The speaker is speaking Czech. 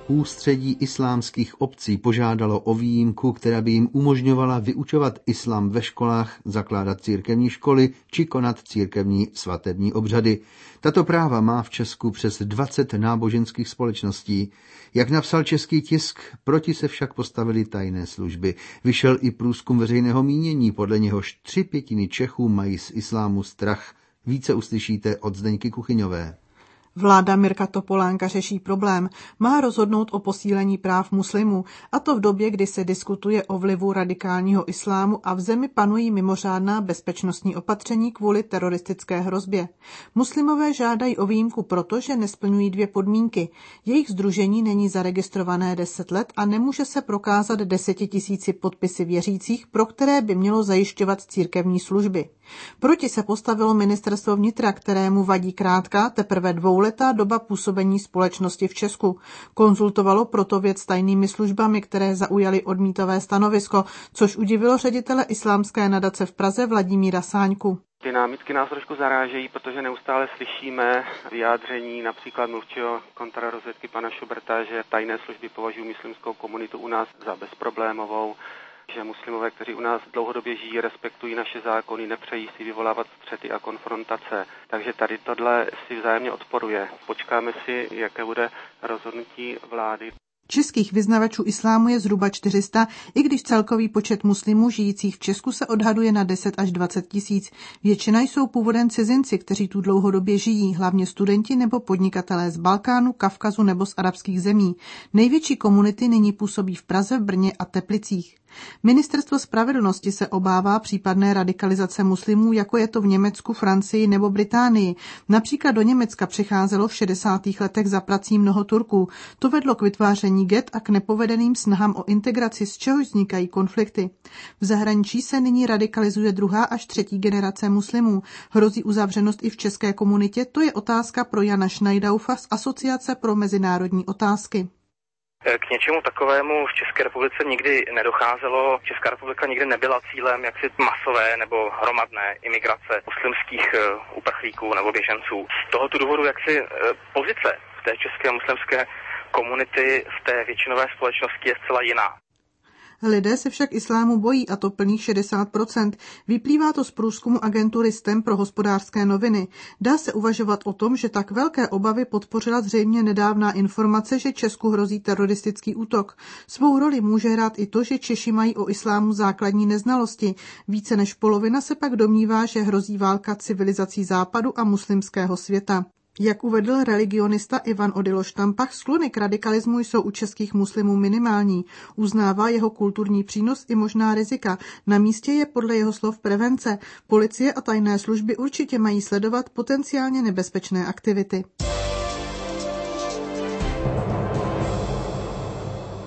Ústředí islámských obcí požádalo o výjimku, která by jim umožňovala vyučovat islám ve školách, zakládat církevní školy či konat církevní svatební obřady. Tato práva má v Česku přes 20 náboženských společností. Jak napsal český tisk, proti se však postavily tajné služby. Vyšel i průzkum veřejného mínění, podle něhož 3/5 Čechů mají z islámu strach. Více uslyšíte od Zdeňky Kuchyňové. Vláda Mirka Topolánka řeší problém. Má rozhodnout o posílení práv muslimů, a to v době, kdy se diskutuje o vlivu radikálního islámu a v zemi panují mimořádná bezpečnostní opatření kvůli teroristické hrozbě. Muslimové žádají o výjimku proto, že nesplňují 2 podmínky. Jejich sdružení není zaregistrované 10 let a nemůže se prokázat 10 000 podpisy věřících, pro které by mělo zajišťovat církevní služby. Proti se postavilo ministerstvo vnitra, kterému vadí krátká, teprve 2letá doba působení společnosti v Česku. Konzultovalo proto věc s tajnými službami, které zaujaly odmítavé stanovisko, což udivilo ředitele islámské nadace v Praze Vladimíra Sáňku. Ty námitky nás trošku zarážejí, protože neustále slyšíme vyjádření například mluvčího kontrarozvědky pana Šuberta, že tajné služby považují muslimskou komunitu u nás za bezproblémovou, že muslimové, kteří u nás dlouhodobě žijí, respektují naše zákony, nepřejí si vyvolávat střety a konfrontace. Takže tady tohle si vzájemně odporuje. Počkáme si, jaké bude rozhodnutí vlády. Českých vyznavačů islámu je zhruba 400, i když celkový počet muslimů žijících v Česku se odhaduje na 10 až 20 tisíc. Většina jsou původem cizinci, kteří tu dlouhodobě žijí, hlavně studenti nebo podnikatelé z Balkánu, Kavkazu nebo z arabských zemí. Největší komunity nyní působí v Praze, Brně a Teplicích. Ministerstvo spravedlnosti se obává případné radikalizace muslimů, jako je to v Německu, Francii nebo Británii. Například do Německa přicházelo v 60. letech za prací mnoho Turků. To vedlo k vytváření get a k nepovedeným snahám o integraci, z čehož vznikají konflikty. V zahraničí se nyní radikalizuje 2. až 3. generace muslimů. Hrozí uzavřenost i v české komunitě, to je otázka pro Jana Schneidaufa z Asociace pro mezinárodní otázky. K něčemu takovému v České republice nikdy nedocházelo. Česká republika nikdy nebyla cílem jaksi masové nebo hromadné imigrace muslimských uprchlíků nebo běženců. Z tohoto důvodu jaksi pozice v té české muslimské komunity v té většinové společnosti je zcela jiná. Lidé se však islámu bojí, a to plných 60%. Vyplývá to z průzkumu agentury STEM pro Hospodářské noviny. Dá se uvažovat o tom, že tak velké obavy podpořila zřejmě nedávná informace, že Česku hrozí teroristický útok. Svou roli může hrát i to, že Češi mají o islámu základní neznalosti. Více než polovina se pak domnívá, že hrozí válka civilizací západu a muslimského světa. Jak uvedl religionista Ivan Odilo Štampach, sklony k radikalismu jsou u českých muslimů minimální. Uznává jeho kulturní přínos i možná rizika. Na místě je podle jeho slov prevence. Policie a tajné služby určitě mají sledovat potenciálně nebezpečné aktivity.